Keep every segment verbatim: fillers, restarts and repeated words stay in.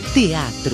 Teatro.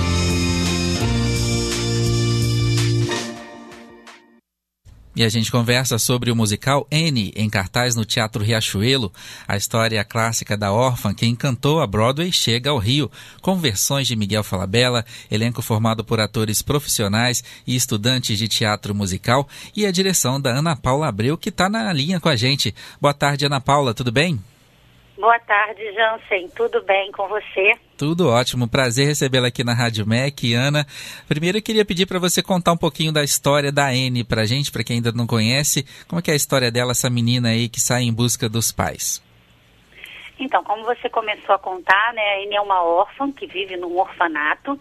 E a gente conversa sobre o musical Annie, em cartaz no Teatro Riachuelo. A história clássica da órfã que encantou a Broadway chega ao Rio, com versões de Miguel Falabella, elenco formado por atores profissionais e estudantes de teatro musical, e a direção da Ana Paula Abreu, que está na linha com a gente. Boa tarde, Ana Paula, tudo bem? Boa tarde, Jansen. Tudo bem com você? Tudo ótimo. Prazer recebê-la aqui na Rádio M E C. Ana, primeiro eu queria pedir para você contar um pouquinho da história da Annie para a gente, para quem ainda não conhece. Como é que é a história dela, essa menina aí que sai em busca dos pais? Então, como você começou a contar, né, a Annie é uma órfã que vive num orfanato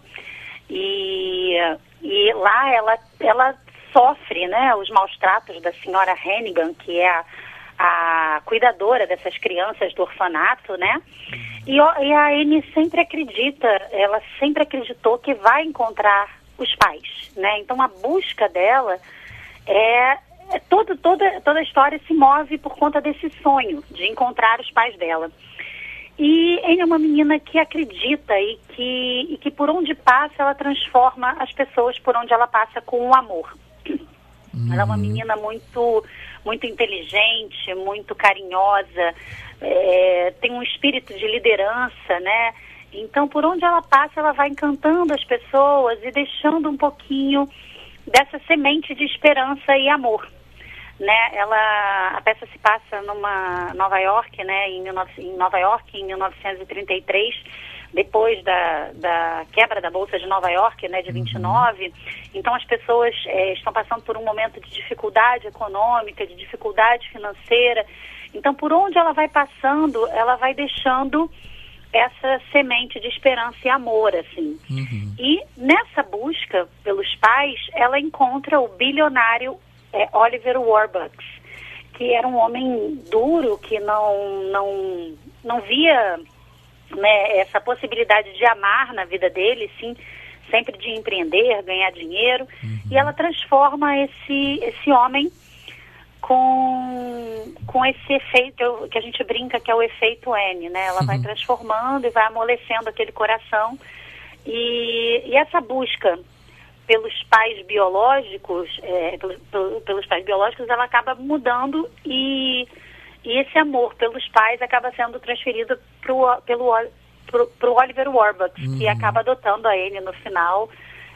e, e lá ela, ela sofre, né, os maus tratos da senhora Hannigan, que é a a cuidadora dessas crianças do orfanato, né? E, e a Annie sempre acredita, ela sempre acreditou que vai encontrar os pais, né? Então a busca dela é, é todo, toda, toda a história se move por conta desse sonho de encontrar os pais dela. E Annie é uma menina que acredita e que, e que por onde passa ela transforma as pessoas por onde ela passa com o amor. Uhum. Ela é uma menina muito, muito inteligente, muito carinhosa, é, tem um espírito de liderança, né? Então, por onde ela passa, ela vai encantando as pessoas e deixando um pouquinho dessa semente de esperança e amor, né? Ela, a peça se passa numa Nova York, né? Em, em Nova York, em mil novecentos e trinta e três. Depois da, da quebra da Bolsa de Nova York, né, de vinte e nove, uhum. Então as pessoas é, estão passando por um momento de dificuldade econômica, de dificuldade financeira. Então, por onde ela vai passando, ela vai deixando essa semente de esperança e amor, assim. Uhum. E nessa busca pelos pais, ela encontra o bilionário é, Oliver Warbucks, que era um homem duro, que não, não, não via... né, essa possibilidade de amar na vida dele, sim, sempre de empreender, ganhar dinheiro, uhum. E ela transforma esse, esse homem com, com esse efeito que a gente brinca que é o efeito Annie, né? Ela uhum. vai transformando e vai amolecendo aquele coração e, e essa busca pelos pais biológicos, é, pelos, pelos pais biológicos, ela acaba mudando e E esse amor pelos pais acaba sendo transferido pro, pelo pro, pro Oliver Warbucks, uhum. que acaba adotando a Annie no final.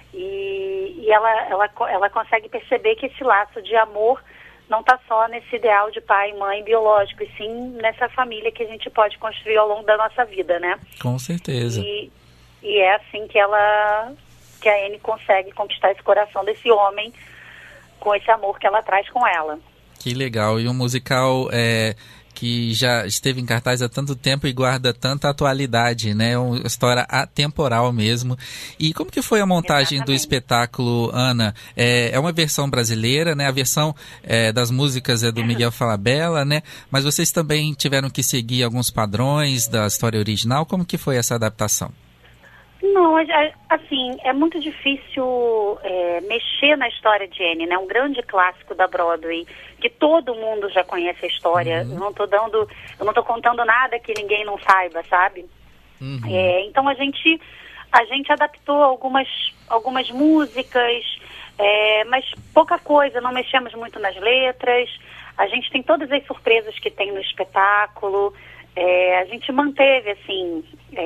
E, e ela, ela, ela consegue perceber que esse laço de amor não está só nesse ideal de pai e mãe biológico, e sim nessa família que a gente pode construir ao longo da nossa vida, né? Com certeza. E, e é assim que, ela, que a Annie consegue conquistar esse coração desse homem com esse amor que ela traz com ela. Que legal, e um musical é, que já esteve em cartaz há tanto tempo e guarda tanta atualidade, né? Uma história atemporal mesmo. E como que foi a montagem Exatamente. do espetáculo, Ana? É, é uma versão brasileira, né? A versão é, das músicas é do Miguel Falabella, né? Mas vocês também tiveram que seguir alguns padrões da história original. Como que foi essa adaptação? Não, assim, é muito difícil é, mexer na história de Annie, né? Um grande clássico da Broadway, que todo mundo já conhece a história. Uhum. Eu não tô dando, eu não tô contando nada que ninguém não saiba, sabe? Uhum. É, então a gente, a gente adaptou algumas, algumas músicas, é, mas pouca coisa, não mexemos muito nas letras. A gente tem todas as surpresas que tem no espetáculo. É, a gente manteve, assim...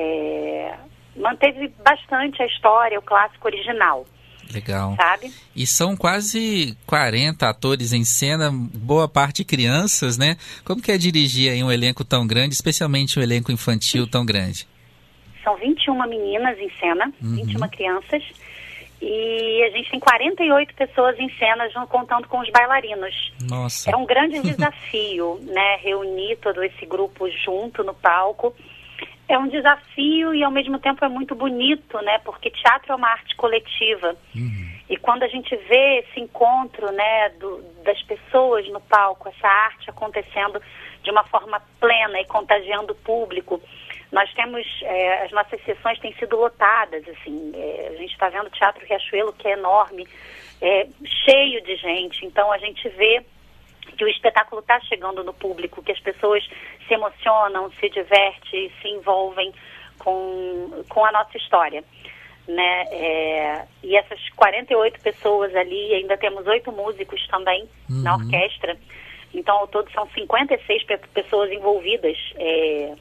É, manteve bastante a história, o clássico original. Legal. Sabe? E são quase quarenta atores em cena, boa parte crianças, né? Como que é dirigir aí um elenco tão grande, especialmente um elenco infantil tão grande? São vinte e uma meninas em cena, uhum. vinte e uma crianças, e a gente tem quarenta e oito pessoas em cena, contando com os bailarinos. Nossa. É um grande desafio, né? Reunir todo esse grupo junto no palco. É um desafio e, ao mesmo tempo, é muito bonito, né? Porque teatro é uma arte coletiva. Uhum. E quando a gente vê esse encontro, né, do, das pessoas no palco, essa arte acontecendo de uma forma plena e contagiando o público, nós temos, é, as nossas sessões têm sido lotadas, assim. É, a gente está vendo o Teatro Riachuelo, que é enorme, é, cheio de gente. Então, a gente vê que o espetáculo está chegando no público, que as pessoas se emocionam, se divertem, se envolvem com, com a nossa história, né? É, e essas quarenta e oito pessoas ali, ainda temos oito músicos também uhum. na orquestra, então ao todo são cinquenta e seis pe- pessoas envolvidas, é,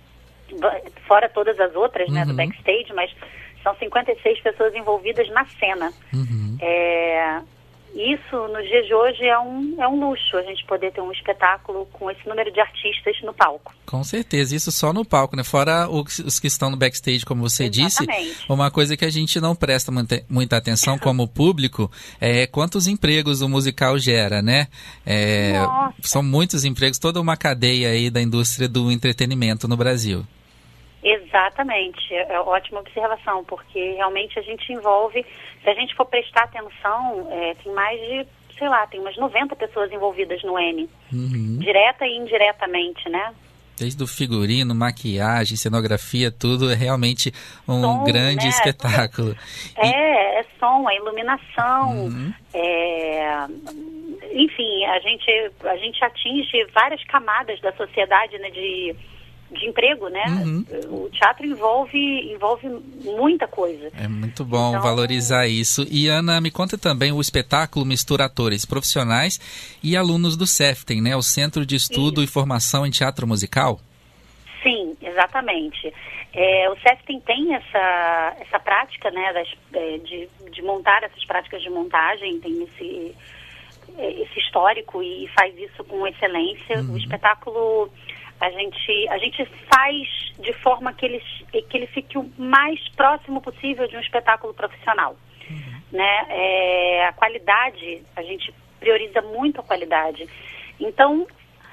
fora todas as outras, uhum. né, do backstage, mas são cinquenta e seis pessoas envolvidas na cena. Uhum. É, isso, nos dias de hoje, é um, é um luxo a gente poder ter um espetáculo com esse número de artistas no palco. Com certeza, isso só no palco, né? Fora os, os que estão no backstage, como você Exatamente. disse, uma coisa que a gente não presta muita, muita atenção como público é quantos empregos o musical gera, né? É, são muitos empregos, toda uma cadeia aí da indústria do entretenimento no Brasil. Exatamente, é ótima observação, porque realmente a gente envolve, se a gente for prestar atenção, é, tem mais de, sei lá, tem umas noventa pessoas envolvidas no N, uhum. direta e indiretamente, né? Desde o figurino, maquiagem, cenografia, tudo é realmente um som, grande né? espetáculo. É, e... é som, é iluminação, uhum. é... enfim, a gente, a gente atinge várias camadas da sociedade, né, de... de emprego, né? Uhum. O teatro envolve, envolve muita coisa. É muito bom então... valorizar isso. E, Ana, me conta também, o espetáculo mistura atores profissionais e alunos do CEFTEM, né? O Centro de Estudo isso. e Formação em Teatro Musical? Sim, exatamente. É, o CEFTEM tem essa, essa prática, né, das, de, de montar essas práticas de montagem, tem esse, esse histórico e faz isso com excelência. Uhum. O espetáculo... A gente, a gente faz de forma que ele, que ele fique o mais próximo possível de um espetáculo profissional. Uhum. Né? É, a qualidade, a gente prioriza muito a qualidade. Então,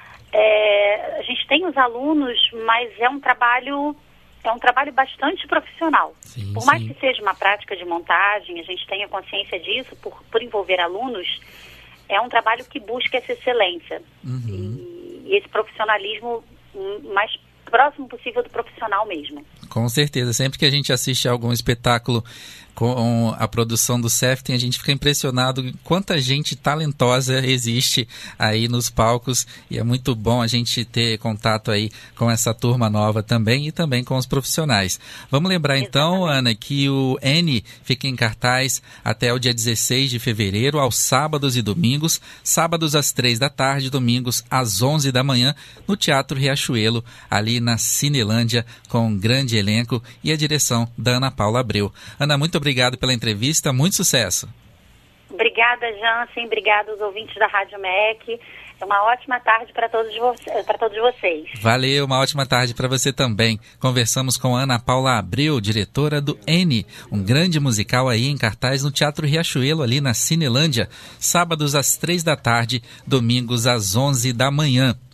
é, a gente tem os alunos, mas é um trabalho, é um trabalho bastante profissional. Sim, por mais sim. que seja uma prática de montagem, a gente tenha consciência disso, por, por envolver alunos, é um trabalho que busca essa excelência. Uhum. E, e esse profissionalismo mais próximo possível do profissional mesmo. Com certeza. Sempre que a gente assiste a algum espetáculo com a produção do CEFTEM, a gente fica impressionado quanta gente talentosa existe aí nos palcos, e é muito bom a gente ter contato aí com essa turma nova também e também com os profissionais. Vamos lembrar então, Exatamente. Ana, que o N fica em cartaz até o dia dezesseis de fevereiro, aos sábados e domingos, sábados às três da tarde, domingos às onze da manhã, no Teatro Riachuelo, ali na Cinelândia, com um grande elenco e a direção da Ana Paula Abreu. Ana, muito obrigado pela entrevista, muito sucesso. Obrigada, Jansen, obrigada aos ouvintes da Rádio M E C. É uma ótima tarde para todos, vo- para todos vocês. Valeu, uma ótima tarde para você também. Conversamos com Ana Paula Abreu, diretora do N, um grande musical aí em cartaz no Teatro Riachuelo, ali na Cinelândia, sábados às três da tarde, domingos às onze da manhã.